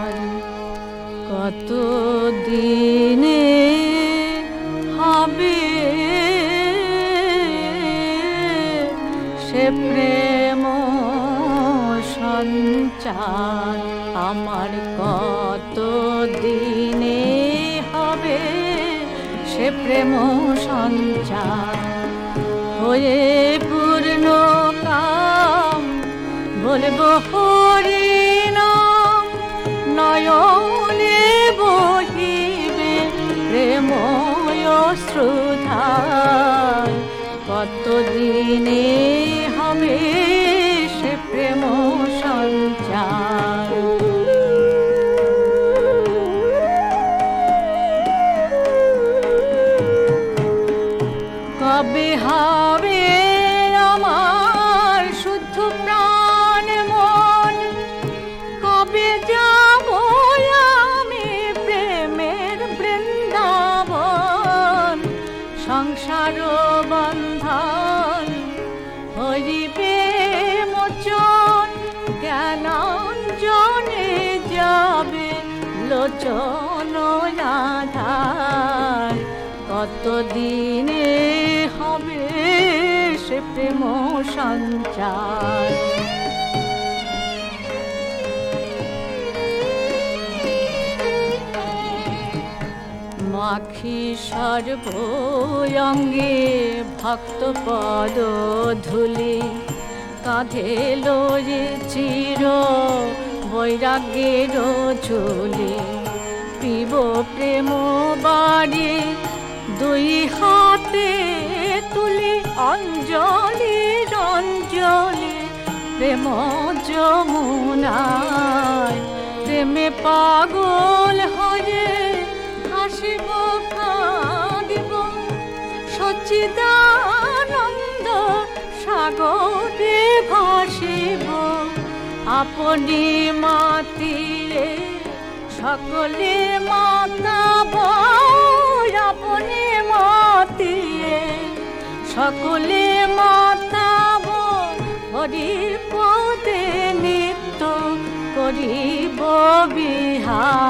সঞ্চার কত দিনে হবে সে প্রেম সঞ্চার আমার কত দিনে হবে সে প্রেম সঞ্চার হয়ে পূর্ণ কাম বলবো হরিনাম নয়নে বহিবে প্রেময় শ্রুধার কত দিনে হবে সে প্রেম সঞ্চার কবে হবে আমার শুদ্ধ প্রাণ মন কবে যাব আমি প্রেমের বৃন্দাবন সংসার বন্ধন হরিবে মোচন জ্ঞানাঞ্জনে যাবে লোচন আধার কত দিনে হবে সে প্রেম সঞ্চার মাখি সর্বঙ্গে ভক্ত পদ ধুলি কাঁধে লয়ে চির বৈরাগ্যের ঝুলি পিব প্রেম বাড়ি দুই হাতে তুলি অঞ্জলি অঞ্জলি প্রেম যমুনায় প্রেমে পাগল হয়ে হাসিব কাঁদিব সচ্চিদানন্দ সাগরে ভাসিব আপনি মাতিয়ে সকলে মাতাব আপনি মাতিয়ে সকলে মাতাব হরির পদে নিত্য করিব বিহার